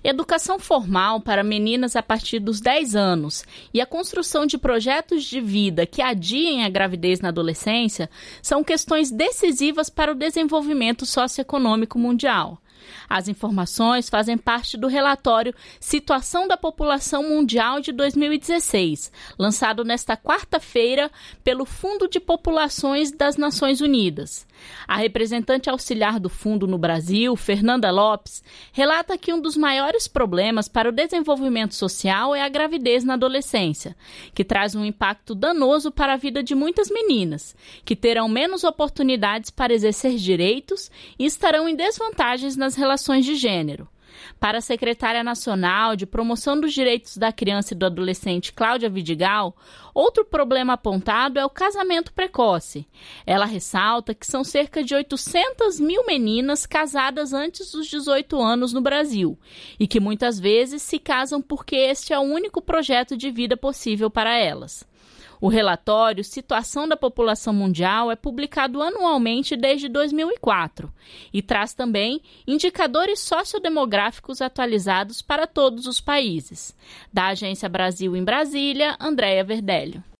Educação formal para meninas a partir dos 10 anos e a construção de projetos de vida que adiem a gravidez na adolescência são questões decisivas para o desenvolvimento socioeconômico mundial. As informações fazem parte do relatório Situação da População Mundial de 2016, lançado nesta quarta-feira pelo Fundo de Populações das Nações Unidas. A representante auxiliar do fundo no Brasil, Fernanda Lopes, relata que um dos maiores problemas para o desenvolvimento social é a gravidez na adolescência, que traz um impacto danoso para a vida de muitas meninas, que terão menos oportunidades para exercer direitos e estarão em desvantagens nas relações de gênero. Para a secretária nacional de Promoção dos Direitos da Criança e do Adolescente, Cláudia Vidigal, outro problema apontado é o casamento precoce. Ela ressalta que são cerca de 800 mil meninas casadas antes dos 18 anos no Brasil e que muitas vezes se casam porque este é o único projeto de vida possível para elas. O relatório Situação da População Mundial é publicado anualmente desde 2004 e traz também indicadores sociodemográficos atualizados para todos os países. Da Agência Brasil em Brasília, Andréia Verdelho.